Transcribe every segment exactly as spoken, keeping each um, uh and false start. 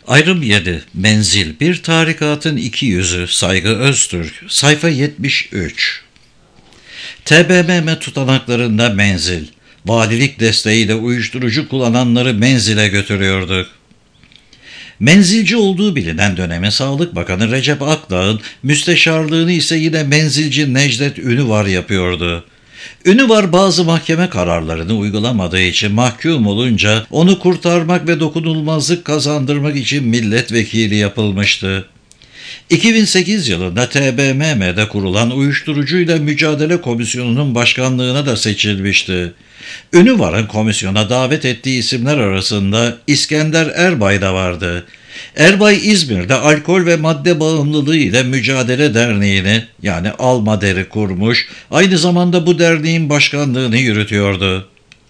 Ayrım yedi. Menzil. Bir tarikatın iki yüzü. Saygı Öztürk. Sayfa yetmiş üç. T B M M tutanaklarında menzil. Valilik desteğiyle uyuşturucu kullananları menzile götürüyorduk. Menzilci olduğu bilinen döneme Sağlık Bakanı Recep Akdağ'ın müsteşarlığını ise yine menzilci Necdet Ünüvar yapıyordu. Ünüvar bazı mahkeme kararlarını uygulamadığı için mahkum olunca onu kurtarmak ve dokunulmazlık kazandırmak için milletvekili yapılmıştı. iki bin sekiz yılında T B M M'de kurulan Uyuşturucuyla Mücadele Komisyonu'nun başkanlığına da seçilmişti. Ünüvar'ın komisyona davet ettiği isimler arasında İskender Erbay da vardı. Erbay İzmir'de alkol ve madde bağımlılığı ile mücadele derneğini yani Almader'i kurmuş, aynı zamanda bu derneğin başkanlığını yürütüyordu.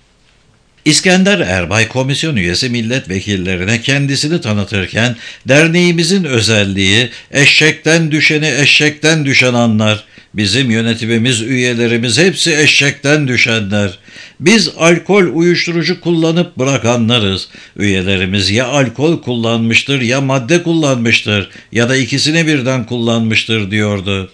İskender Erbay komisyon üyesi milletvekillerine kendisini tanıtırken derneğimizin özelliği eşekten düşeni eşekten düşen anlar. Bizim yönetimimiz, üyelerimiz hepsi eşekten düşenler. Biz alkol uyuşturucu kullanıp bırakanlarız. Üyelerimiz ya alkol kullanmıştır ya madde kullanmıştır ya da ikisini birden kullanmıştır diyordu.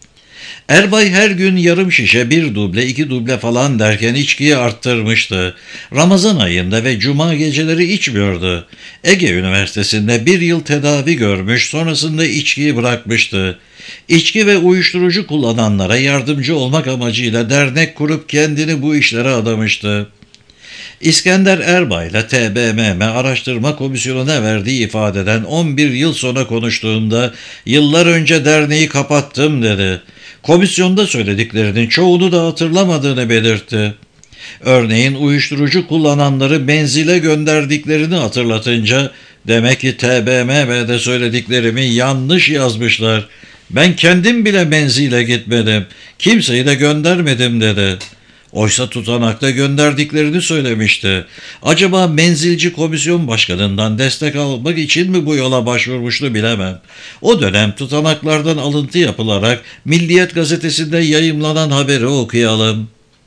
Erbay her gün yarım şişe, bir duble, iki duble falan derken içkiyi arttırmıştı. Ramazan ayında ve cuma geceleri içmiyordu. Ege Üniversitesi'nde bir yıl tedavi görmüş, sonrasında içkiyi bırakmıştı. İçki ve uyuşturucu kullananlara yardımcı olmak amacıyla dernek kurup kendini bu işlere adamıştı. İskender Erbay ile T B M M Araştırma Komisyonu'na verdiği ifadeden on bir yıl sonra konuştuğunda yıllar önce derneği kapattım dedi. Komisyonda söylediklerinin çoğunu da hatırlamadığını belirtti. Örneğin uyuşturucu kullananları menzile gönderdiklerini hatırlatınca demek ki T B M M'de söylediklerimi yanlış yazmışlar. Ben kendim bile menzile gitmedim. Kimseyi de göndermedim dedi. Oysa tutanakta gönderdiklerini söylemişti. Acaba menzilci komisyon başkanından destek almak için mi bu yola başvurmuştu bilemem. O dönem tutanaklardan alıntı yapılarak Milliyet gazetesinde yayımlanan haberi okuyalım.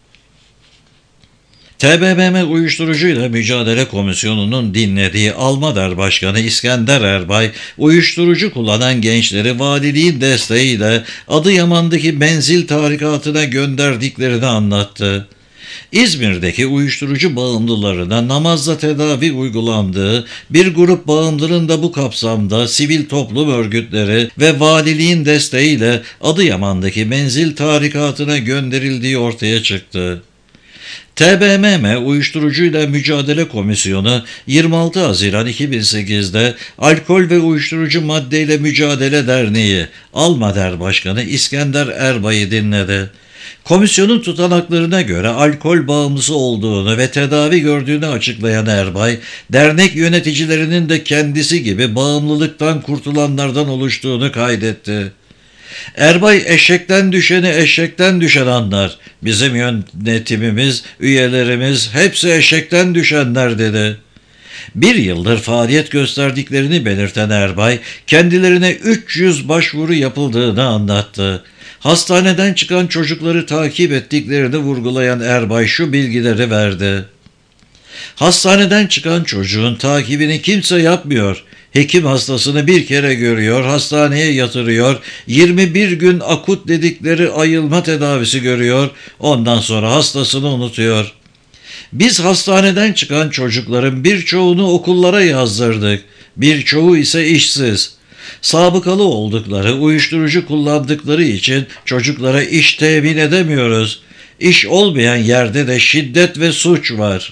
T B M M Uyuşturucuyla Mücadele Komisyonu'nun dinlediği Almader Başkanı İskender Erbay, uyuşturucu kullanan gençleri valiliğin desteğiyle Adıyaman'daki menzil tarikatına gönderdiklerini anlattı. İzmir'deki uyuşturucu bağımlılarına namazla tedavi uygulandığı, bir grup bağımlının da bu kapsamda sivil toplum örgütleri ve valiliğin desteğiyle Adıyaman'daki menzil tarikatına gönderildiği ortaya çıktı. T B M M Uyuşturucuyla Mücadele Komisyonu yirmi altı Haziran iki bin sekizde Alkol ve Uyuşturucu Maddeyle Mücadele Derneği Almader Başkanı İskender Erbay'ı dinledi. Komisyonun tutanaklarına göre alkol bağımlısı olduğunu ve tedavi gördüğünü açıklayan Erbay, dernek yöneticilerinin de kendisi gibi bağımlılıktan kurtulanlardan oluştuğunu kaydetti. Erbay eşekten düşeni eşekten düşen anlar. Bizim yönetimimiz, üyelerimiz hepsi eşekten düşenler dedi. Bir yıldır faaliyet gösterdiklerini belirten Erbay, kendilerine üç yüz başvuru yapıldığını anlattı. Hastaneden çıkan çocukları takip ettiklerini vurgulayan Erbay şu bilgileri verdi. Hastaneden çıkan çocuğun takibini kimse yapmıyor. Hekim hastasını bir kere görüyor, hastaneye yatırıyor, yirmi bir gün akut dedikleri ayılma tedavisi görüyor, ondan sonra hastasını unutuyor. Biz hastaneden çıkan çocukların birçoğunu okullara yazdırdık, birçoğu ise işsiz. Sabıkalı oldukları, uyuşturucu kullandıkları için çocuklara iş temin edemiyoruz. İş olmayan yerde de şiddet ve suç var.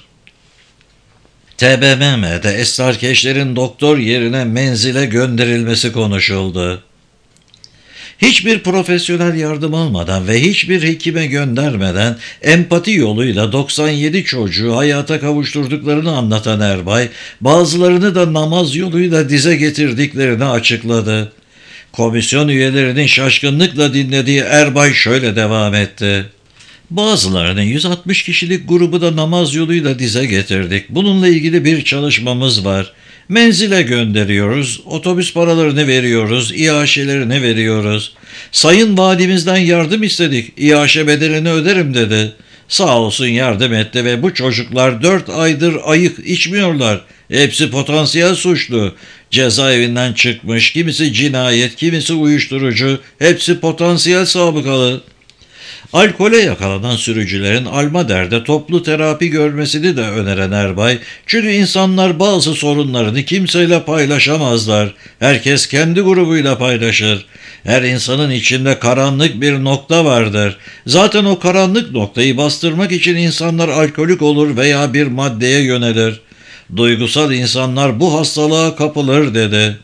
T B M M'de esrarkeşlerin doktor yerine menzile gönderilmesi konuşuldu. Hiçbir profesyonel yardım almadan ve hiçbir hekime göndermeden empati yoluyla doksan yedi çocuğu hayata kavuşturduklarını anlatan Erbay, bazılarını da namaz yoluyla dize getirdiklerini açıkladı. Komisyon üyelerinin şaşkınlıkla dinlediği Erbay şöyle devam etti. Bazılarının yüz altmış kişilik grubu da namaz yoluyla dize getirdik. Bununla ilgili bir çalışmamız var. Menzile gönderiyoruz, otobüs paralarını veriyoruz, İAŞ'lerini veriyoruz. Sayın Valimizden yardım istedik, İAŞ bedelini öderim dedi. Sağ olsun yardım etti ve bu çocuklar dört aydır ayık içmiyorlar. Hepsi potansiyel suçlu. Cezaevinden çıkmış, kimisi cinayet, kimisi uyuşturucu, hepsi potansiyel sabıkalı. Alkole yakalanan sürücülerin Almader'de toplu terapi görmesini de öneren Erbay, çünkü insanlar bazı sorunlarını kimseyle paylaşamazlar. Herkes kendi grubuyla paylaşır. Her insanın içinde karanlık bir nokta vardır. Zaten o karanlık noktayı bastırmak için insanlar alkolik olur veya bir maddeye yönelir. Duygusal insanlar bu hastalığa kapılır dedi.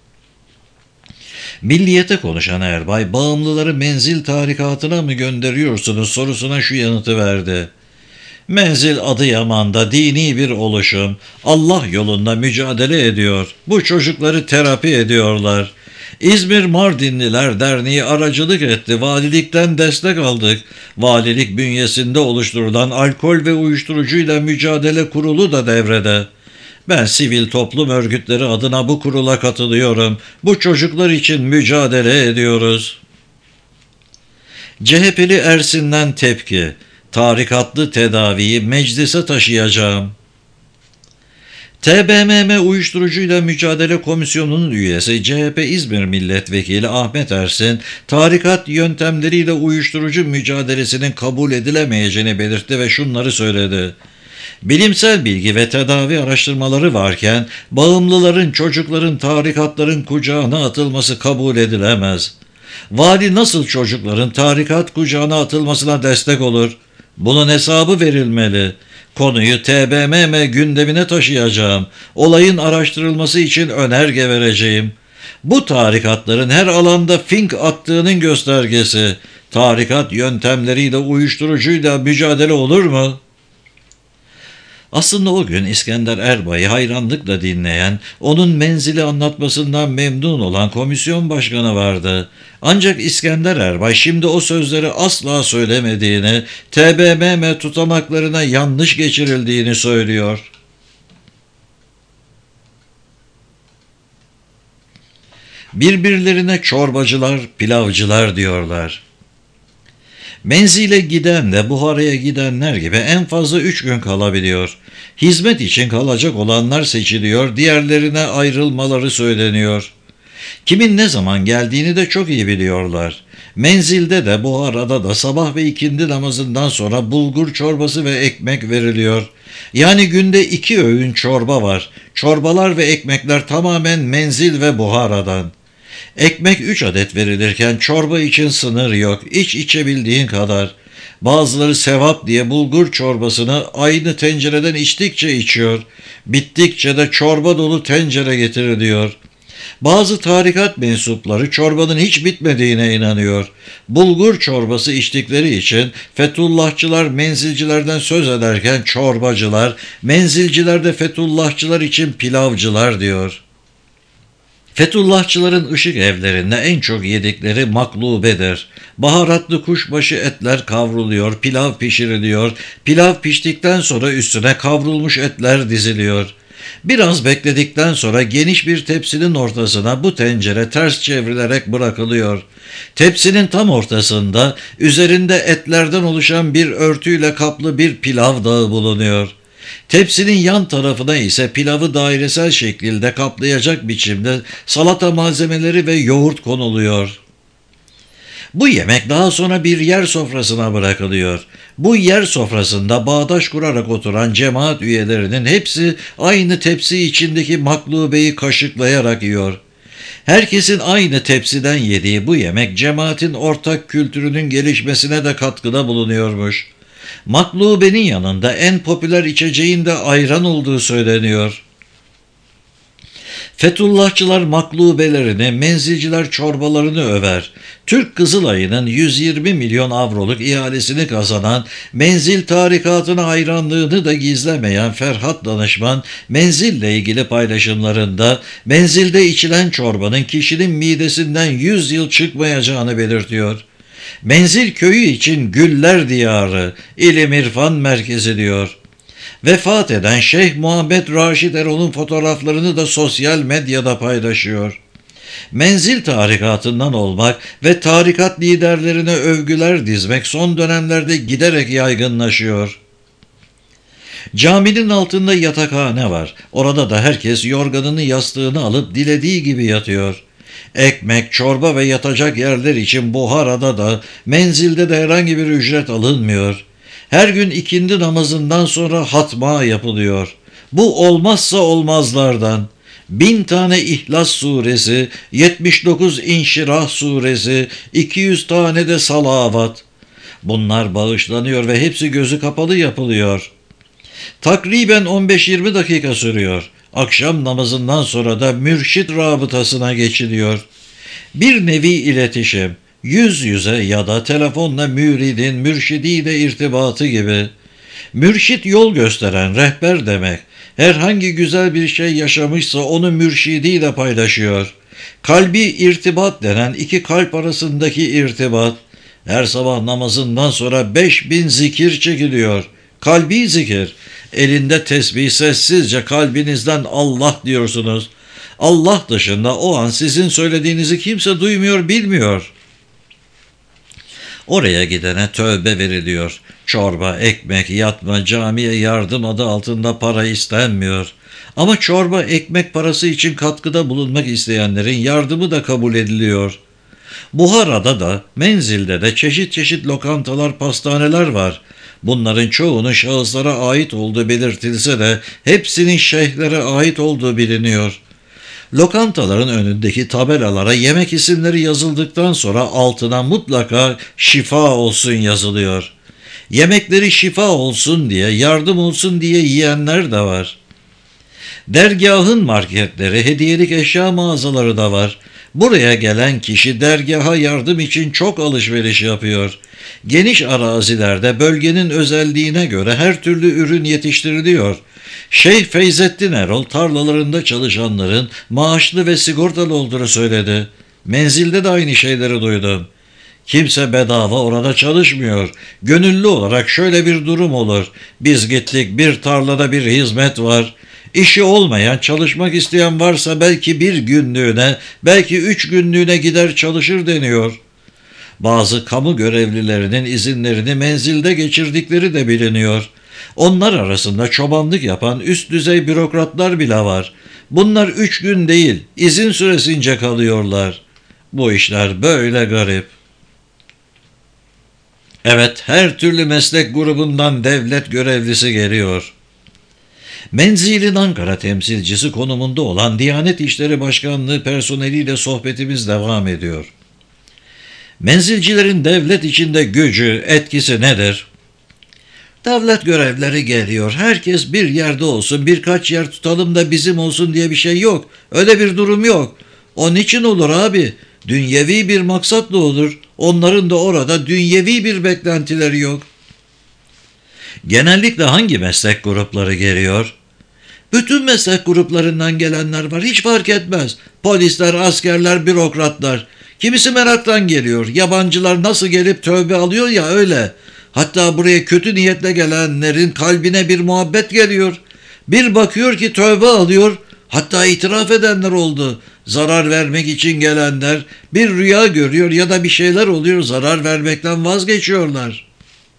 Milliyete konuşan Erbay, bağımlıları menzil tarikatına mı gönderiyorsunuz sorusuna şu yanıtı verdi. Menzil Adıyaman'da dini bir oluşum, Allah yolunda mücadele ediyor. Bu çocukları terapi ediyorlar. İzmir Mardinliler Derneği aracılık etti, valilikten destek aldık. Valilik bünyesinde oluşturulan alkol ve uyuşturucuyla mücadele kurulu da devrede. Ben sivil toplum örgütleri adına bu kurula katılıyorum. Bu çocuklar için mücadele ediyoruz. C H P'li Ersin'den tepki. Tarikatlı tedaviyi meclise taşıyacağım. T B M M Uyuşturucuyla Mücadele Komisyonu'nun üyesi C H P İzmir Milletvekili Ahmet Ersin, tarikat yöntemleriyle uyuşturucu mücadelesinin kabul edilemeyeceğini belirtti ve şunları söyledi. Bilimsel bilgi ve tedavi araştırmaları varken bağımlıların, çocukların tarikatların kucağına atılması kabul edilemez. Vali nasıl çocukların tarikat kucağına atılmasına destek olur? Bunun hesabı verilmeli. Konuyu T B M M gündemine taşıyacağım. Olayın araştırılması için önerge vereceğim. Bu tarikatların her alanda fink attığının göstergesi. Tarikat yöntemleriyle uyuşturucuyla mücadele olur mu? Aslında o gün İskender Erbay'ı hayranlıkla dinleyen, onun menzili anlatmasından memnun olan komisyon başkanı vardı. Ancak İskender Erbay şimdi o sözleri asla söylemediğini, T B M M tutanaklarına yanlış geçirildiğini söylüyor. Birbirlerine çorbacılar, pilavcılar diyorlar. Menzile giden de Buhara'ya gidenler gibi en fazla üç gün kalabiliyor. Hizmet için kalacak olanlar seçiliyor, diğerlerine ayrılmaları söyleniyor. Kimin ne zaman geldiğini de çok iyi biliyorlar. Menzilde de Buhara'da da sabah ve ikindi namazından sonra bulgur çorbası ve ekmek veriliyor. Yani günde iki öğün çorba var. Çorbalar ve ekmekler tamamen Menzil ve Buhara'dan. Ekmek üç adet verilirken çorba için sınır yok. İç içebildiğin kadar. Bazıları sevap diye bulgur çorbasını aynı tencereden içtikçe içiyor. Bittikçe de çorba dolu tencere getiriliyor. Bazı tarikat mensupları çorbanın hiç bitmediğine inanıyor. Bulgur çorbası içtikleri için Fethullahçılar menzilcilerden söz ederken çorbacılar, menzilciler de Fethullahçılar için pilavcılar diyor. Fethullahçıların ışık evlerinde en çok yedikleri maklubedir. Baharatlı kuşbaşı etler kavruluyor, pilav pişiriliyor. Pilav piştikten sonra üstüne kavrulmuş etler diziliyor. Biraz bekledikten sonra geniş bir tepsinin ortasına bu tencere ters çevrilerek bırakılıyor. Tepsinin tam ortasında üzerinde etlerden oluşan bir örtüyle kaplı bir pilav dağı bulunuyor. Tepsinin yan tarafına ise pilavı dairesel şekilde kaplayacak biçimde salata malzemeleri ve yoğurt konuluyor. Bu yemek daha sonra bir yer sofrasına bırakılıyor. Bu yer sofrasında bağdaş kurarak oturan cemaat üyelerinin hepsi aynı tepsi içindeki maklubeyi kaşıklayarak yiyor. Herkesin aynı tepsiden yediği bu yemek cemaatin ortak kültürünün gelişmesine de katkıda bulunuyormuş. Maklubenin yanında en popüler içeceğin de ayran olduğu söyleniyor. Fethullahçılar maklubelerini, menzilciler çorbalarını över. Türk Kızılayı'nın yüz yirmi milyon avroluk ihalesini kazanan menzil tarikatına hayranlığını da gizlemeyen Ferhat Danışman, menzille ilgili paylaşımlarında menzilde içilen çorbanın kişinin midesinden yüz yıl çıkmayacağını belirtiyor. Menzil köyü için güller diyarı, ilim irfan merkezi diyor. Vefat eden Şeyh Muhammed Raşid Erol'un fotoğraflarını da sosyal medyada paylaşıyor. Menzil tarikatından olmak ve tarikat liderlerine övgüler dizmek son dönemlerde giderek yaygınlaşıyor. Caminin altında yatakhane var. Orada da herkes yorganını yastığını alıp dilediği gibi yatıyor. Ekmek, çorba ve yatacak yerler için Buhara'da da menzilde de herhangi bir ücret alınmıyor. Her gün ikindi namazından sonra hatma yapılıyor. Bu olmazsa olmazlardan. Bin tane İhlas suresi, yetmiş dokuz İnşirah suresi, iki yüz tane de salavat. Bunlar bağışlanıyor ve hepsi gözü kapalı yapılıyor. Takriben on beş yirmi dakika sürüyor. Akşam namazından sonra da mürşit rabıtasına geçiliyor. Bir nevi iletişim, yüz yüze ya da telefonla müridin, mürşidiyle irtibatı gibi. Mürşit yol gösteren, rehber demek. Herhangi güzel bir şey yaşamışsa onu mürşidiyle paylaşıyor. Kalbi irtibat denen iki kalp arasındaki irtibat. Her sabah namazından sonra beş bin zikir çekiliyor. Kalbi zikir. Elinde tesbih sessizce kalbinizden Allah diyorsunuz. Allah dışında o an sizin söylediğinizi kimse duymuyor, bilmiyor. Oraya gidene tövbe veriliyor. Çorba, ekmek, yatma, camiye yardım adı altında para istenmiyor. Ama çorba, ekmek parası için katkıda bulunmak isteyenlerin yardımı da kabul ediliyor. Buhara'da da, menzilde de çeşit çeşit lokantalar, pastaneler var. Bunların çoğunun şahıslara ait olduğu belirtilse de hepsinin şeyhlere ait olduğu biliniyor. Lokantaların önündeki tabelalara yemek isimleri yazıldıktan sonra altına mutlaka şifa olsun yazılıyor. Yemekleri şifa olsun diye, yardım olsun diye yiyenler de var. Dergahın marketleri, hediyelik eşya mağazaları da var. Buraya gelen kişi dergaha yardım için çok alışveriş yapıyor. Geniş arazilerde bölgenin özelliğine göre her türlü ürün yetiştiriliyor. Şeyh Feyzettin Erol tarlalarında çalışanların maaşlı ve sigortalı olduğunu söyledi. Menzilde de aynı şeyleri duydum. Kimse bedava orada çalışmıyor. Gönüllü olarak şöyle bir durum olur. Biz gittik, bir tarlada bir hizmet var. İşi olmayan, çalışmak isteyen varsa belki bir günlüğüne, belki üç günlüğüne gider çalışır deniyor. Bazı kamu görevlilerinin izinlerini menzilde geçirdikleri de biliniyor. Onlar arasında çobanlık yapan üst düzey bürokratlar bile var. Bunlar üç gün değil, izin süresince kalıyorlar. Bu işler böyle garip. Evet, her türlü meslek grubundan devlet görevlisi geliyor. Menzil'in Ankara temsilcisi konumunda olan Diyanet İşleri Başkanlığı personeliyle sohbetimiz devam ediyor. Menzilcilerin devlet içinde gücü, etkisi nedir? Devlet görevleri geliyor. Herkes bir yerde olsun, birkaç yer tutalım da bizim olsun diye bir şey yok. Öyle bir durum yok. Onun için olur abi. Dünyevi bir maksatla olur. Onların da orada dünyevi bir beklentileri yok. Genellikle hangi meslek grupları geliyor? Bütün meslek gruplarından gelenler var. Hiç fark etmez. Polisler, askerler, bürokratlar. Kimisi meraktan geliyor. Yabancılar nasıl gelip tövbe alıyor ya öyle. Hatta buraya kötü niyetle gelenlerin kalbine bir muhabbet geliyor. Bir bakıyor ki tövbe alıyor. Hatta itiraf edenler oldu. Zarar vermek için gelenler bir rüya görüyor ya da bir şeyler oluyor, zarar vermekten vazgeçiyorlar.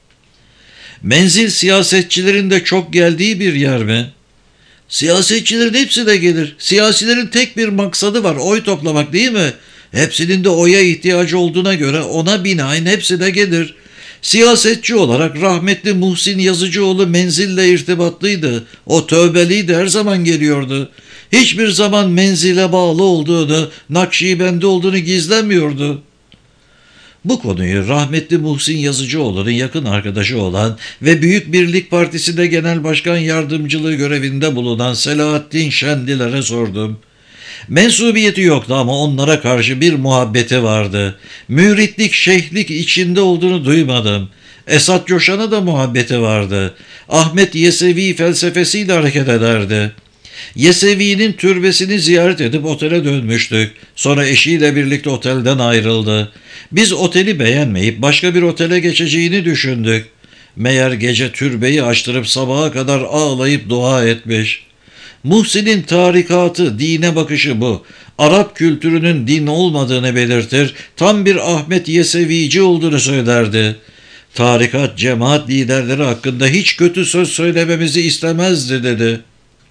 Menzil siyasetçilerin de çok geldiği bir yer mi? Siyasetçilerin hepsi de gelir. Siyasilerin tek bir maksadı var, oy toplamak değil mi? Hepsinin de oya ihtiyacı olduğuna göre ona binaen hepsi de gelir. Siyasetçi olarak rahmetli Muhsin Yazıcıoğlu menzille irtibatlıydı. O tövbeliydi, her zaman geliyordu. Hiçbir zaman menzile bağlı olduğunu, Nakşibendi olduğunu gizlemiyordu. Bu konuyu rahmetli Muhsin Yazıcıoğlu'nun yakın arkadaşı olan ve Büyük Birlik Partisi'nde genel başkan yardımcılığı görevinde bulunan Selahattin Şendiler'e sordum. Mensubiyeti yoktu ama onlara karşı bir muhabbeti vardı. Müritlik, şeyhlik içinde olduğunu duymadım. Esat Coşan'a da muhabbeti vardı. Ahmet Yesevi felsefesiyle hareket ederdi. Yesevi'nin türbesini ziyaret edip otele dönmüştük. Sonra eşiyle birlikte otelden ayrıldı. Biz oteli beğenmeyip başka bir otele geçeceğini düşündük. Meğer gece türbeyi açtırıp sabaha kadar ağlayıp dua etmiş. Muhsin'in tarikatı, dine bakışı bu. Arap kültürünün din olmadığını belirtir, tam bir Ahmet Yesevici olduğunu söylerdi. Tarikat, cemaat liderleri hakkında hiç kötü söz söylememizi istemezdi dedi.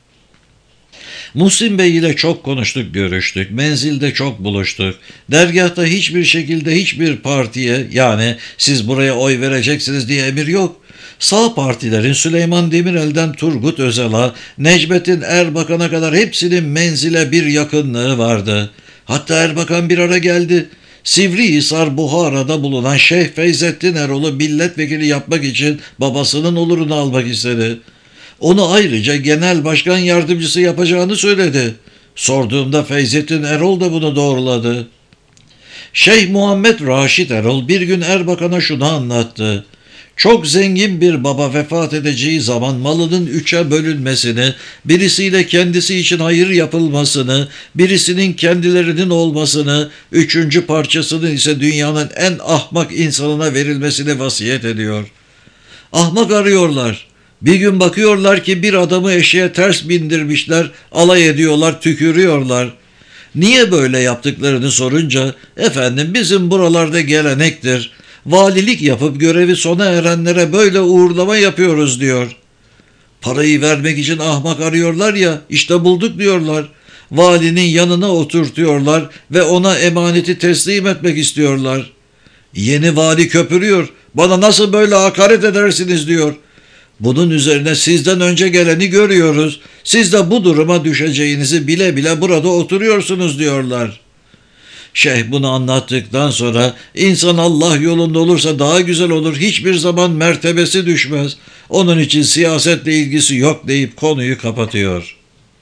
Muhsin Bey ile çok konuştuk, görüştük. Menzilde çok buluştuk. Dergahta hiçbir şekilde hiçbir partiye, yani siz buraya oy vereceksiniz diye emir yok. Sağ partilerin Süleyman Demirel'den Turgut Özal'a, Necmettin Erbakan'a kadar hepsinin menzile bir yakınlığı vardı. Hatta Erbakan bir ara geldi. Sivrihisar Buhara'da bulunan Şeyh Feyzettin Erol'u milletvekili yapmak için babasının olurunu almak istedi. Onu ayrıca genel başkan yardımcısı yapacağını söyledi. Sorduğumda Feyzettin Erol da bunu doğruladı. Şeyh Muhammed Raşit Erol bir gün Erbakan'a şunu anlattı. Çok zengin bir baba vefat edeceği zaman malının üçe bölünmesini, birisiyle kendisi için hayır yapılmasını, birisinin kendilerinin olmasını, üçüncü parçasının ise dünyanın en ahmak insanına verilmesini vasiyet ediyor. Ahmak arıyorlar. Bir gün bakıyorlar ki bir adamı eşeğe ters bindirmişler, alay ediyorlar, tükürüyorlar. Niye böyle yaptıklarını sorunca, efendim bizim buralarda gelenektir. Valilik yapıp görevi sona erenlere böyle uğurlama yapıyoruz diyor. Parayı vermek için ahmak arıyorlar ya, işte bulduk diyorlar. Valinin yanına oturtuyorlar ve ona emaneti teslim etmek istiyorlar. Yeni vali köpürüyor, bana nasıl böyle hakaret edersiniz diyor. Bunun üzerine sizden önce geleni görüyoruz. Siz de bu duruma düşeceğinizi bile bile burada oturuyorsunuz diyorlar. Şeyh bunu anlattıktan sonra insan Allah yolunda olursa daha güzel olur. Hiçbir zaman mertebesi düşmez. Onun için siyasetle ilgisi yok deyip konuyu kapatıyor.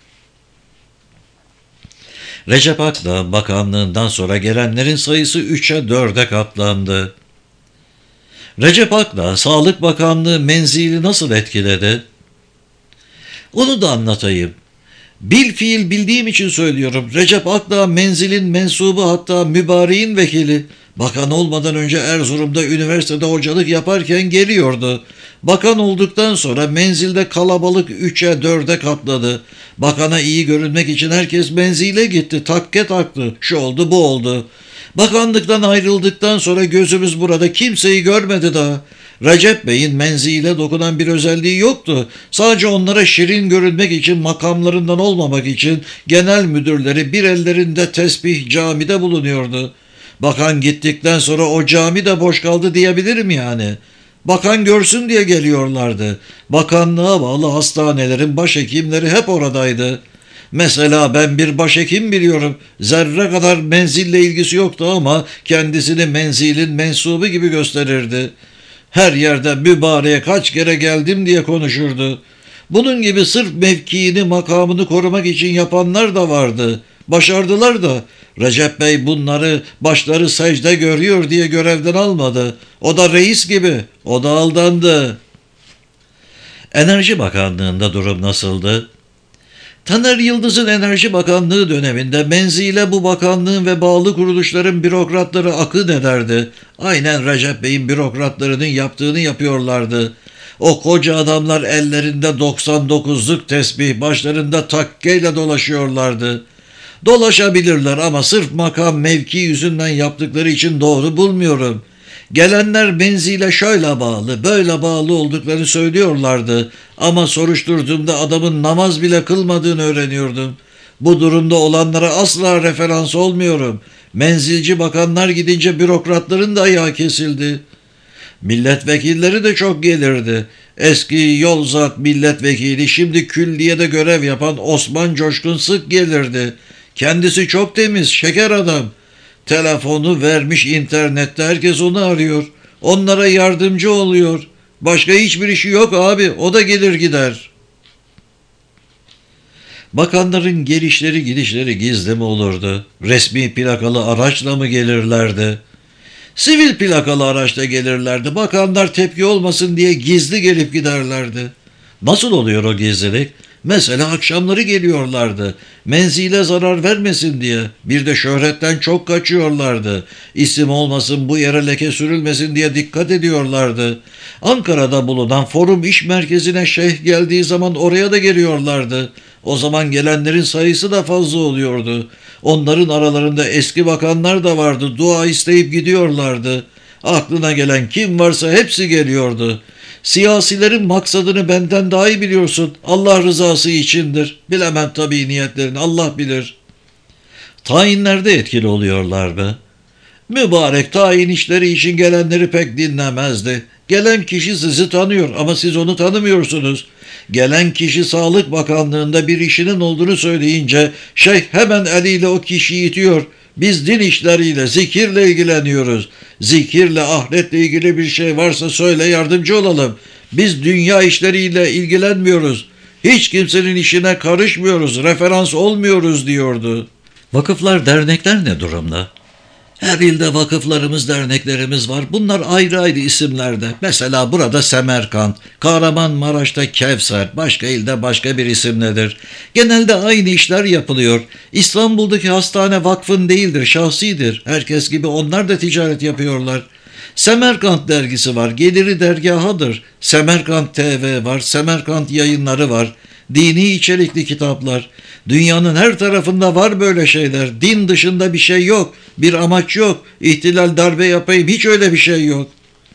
Recep Akdağ bakanlığından sonra gelenlerin sayısı üçe dörde katlandı. Recep Akdağ Sağlık Bakanlığı menzili nasıl etkiledi? Onu da anlatayım. Bil fiil bildiğim için söylüyorum. Recep Akdağ menzilin mensubu, hatta mübareğin vekili. Bakan olmadan önce Erzurum'da üniversitede hocalık yaparken geliyordu. Bakan olduktan sonra menzilde kalabalık üçe dörde katladı. Bakana iyi görünmek için herkes menzile gitti. Takke taktı. Şu oldu bu oldu. Bakanlıktan ayrıldıktan sonra gözümüz burada kimseyi görmedi daha. Recep Bey'in menzile dokunan bir özelliği yoktu. Sadece onlara şirin görünmek için, makamlarından olmamak için genel müdürleri bir ellerinde tesbih camide bulunuyordu. Bakan gittikten sonra o cami de boş kaldı diyebilirim yani. Bakan görsün diye geliyorlardı. Bakanlığa bağlı hastanelerin başhekimleri hep oradaydı. Mesela ben bir başhekim biliyorum. Zerre kadar menzille ilgisi yoktu ama kendisini menzilin mensubu gibi gösterirdi. Her yerde mübareğe kaç kere geldim diye konuşurdu. Bunun gibi sırf mevkiini, makamını korumak için yapanlar da vardı. Başardılar da. Recep Bey bunları başları secde görüyor diye görevden almadı. O da reis gibi. O da aldandı. Enerji Bakanlığı'nda durum nasıldı? Taner Yıldız'ın Enerji Bakanlığı döneminde menzile bu bakanlığın ve bağlı kuruluşların bürokratları akın ederdi. Aynen Recep Bey'in bürokratlarının yaptığını yapıyorlardı. O koca adamlar ellerinde doksan dokuzluk tesbih, başlarında takkeyle dolaşıyorlardı. Dolaşabilirler ama sırf makam mevki yüzünden yaptıkları için doğru bulmuyorum. Gelenler menzile şöyle bağlı, böyle bağlı olduklarını söylüyorlardı. Ama soruşturduğumda adamın namaz bile kılmadığını öğreniyordum. Bu durumda olanlara asla referans olmuyorum. Menzilci bakanlar gidince bürokratların da ayağı kesildi. Milletvekilleri de çok gelirdi. Eski Yolzat milletvekili, şimdi külliyede görev yapan Osman Coşkun sık gelirdi. Kendisi çok temiz, şeker adam. Telefonu vermiş internette, herkes onu arıyor. Onlara yardımcı oluyor. Başka hiçbir işi yok abi, o da gelir gider. Bakanların gelişleri gidişleri gizli mi olurdu? Resmi plakalı araçla mı gelirlerdi? Sivil plakalı araçla gelirlerdi. Bakanlar tepki olmasın diye gizli gelip giderlerdi. Nasıl oluyor o gizlilik? Mesela akşamları geliyorlardı. Menzile zarar vermesin diye. Bir de şöhretten çok kaçıyorlardı. İsim olmasın, bu yere leke sürülmesin diye dikkat ediyorlardı. Ankara'da bulunan Forum İş Merkezi'ne şeyh geldiği zaman oraya da geliyorlardı. O zaman gelenlerin sayısı da fazla oluyordu. Onların aralarında eski bakanlar da vardı. Dua isteyip gidiyorlardı. Aklına gelen kim varsa hepsi geliyordu. Siyasilerin maksadını benden daha iyi biliyorsun. Allah rızası içindir. Bilemem tabii niyetlerini, Allah bilir. Tayinlerde etkili oluyorlar be. Mübarek tayin işleri için gelenleri pek dinlemezdi. Gelen kişi sizi tanıyor ama siz onu tanımıyorsunuz. Gelen kişi Sağlık Bakanlığı'nda bir işinin olduğunu söyleyince şeyh hemen eliyle o kişiyi itiyor. Biz din işleriyle, zikirle ilgileniyoruz. Zikirle, ahiretle ilgili bir şey varsa söyle, yardımcı olalım. Biz dünya işleriyle ilgilenmiyoruz. Hiç kimsenin işine karışmıyoruz, referans olmuyoruz diyordu. Vakıflar, dernekler ne durumda? Her ilde vakıflarımız, derneklerimiz var. Bunlar ayrı ayrı isimlerde. Mesela burada Semerkant, Kahramanmaraş'ta Kevser, başka ilde başka bir isimledir. Genelde aynı işler yapılıyor. İstanbul'daki hastane vakfın değildir, şahsidir. Herkes gibi onlar da ticaret yapıyorlar. Semerkant dergisi var, geliri dergahadır. Semerkant T V var, Semerkant yayınları var. Dini içerikli kitaplar. Dünyanın her tarafında var böyle şeyler. Din dışında bir şey yok. Bir amaç yok. İhtilal, darbe yapayım, hiç öyle bir şey yok.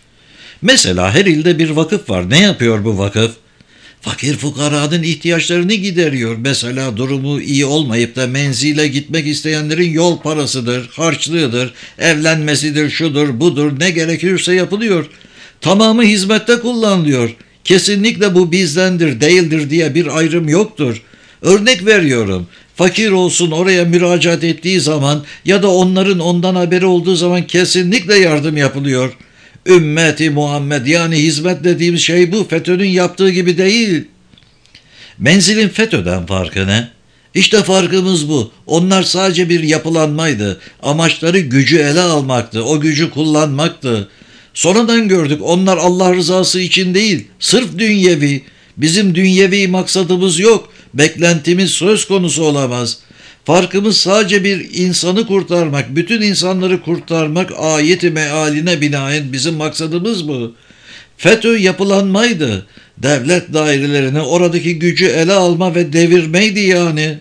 Mesela her ilde bir vakıf var. Ne yapıyor bu vakıf? Fakir fukaranın ihtiyaçlarını gideriyor. Mesela durumu iyi olmayıp da menzile gitmek isteyenlerin yol parasıdır, harçlığıdır, evlenmesidir, şudur, budur, ne gerekirse yapılıyor. Tamamı hizmette kullanılıyor. Kesinlikle bu bizdendir, değildir diye bir ayrım yoktur. Örnek veriyorum. Fakir olsun oraya müracaat ettiği zaman ya da onların ondan haberi olduğu zaman kesinlikle yardım yapılıyor. Ümmeti Muhammed, yani hizmet dediğimiz şey bu. FETÖ'nün yaptığı gibi değil. Menzilin FETÖ'den farkı ne? İşte farkımız bu. Onlar sadece bir yapılanmaydı. Amaçları gücü ele almaktı. O gücü kullanmaktı. Sonradan gördük, onlar Allah rızası için değil, sırf dünyevi. Bizim dünyevi maksadımız yok. Beklentimiz söz konusu olamaz. Farkımız sadece bir insanı kurtarmak, bütün insanları kurtarmak, ayet-i mealine binaen bizim maksadımız bu. FETÖ yapılanmaydı. Devlet dairelerini, oradaki gücü ele alma ve devirmeydi yani.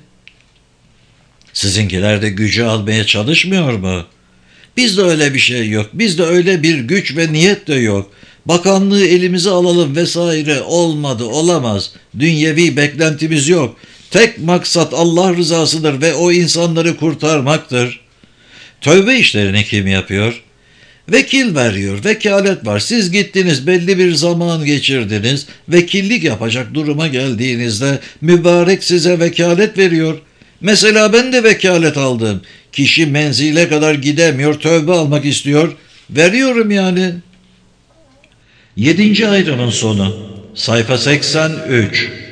Sizinkiler de gücü almaya çalışmıyor mu? Bizde öyle bir şey yok. Bizde öyle bir güç ve niyet de yok. Bakanlığı elimize alalım vesaire olmadı, olamaz. Dünyevi beklentimiz yok. Tek maksat Allah rızasıdır ve o insanları kurtarmaktır. Tövbe işlerini kim yapıyor? Vekil veriyor, vekalet var. Siz gittiniz, belli bir zaman geçirdiniz. Vekillik yapacak duruma geldiğinizde mübarek size vekalet veriyor. Mesela ben de vekalet aldım. Kişi menzile kadar gidemiyor, tövbe almak istiyor. Veriyorum yani. Yedinci ayrımın sonu. Sayfa seksen üç.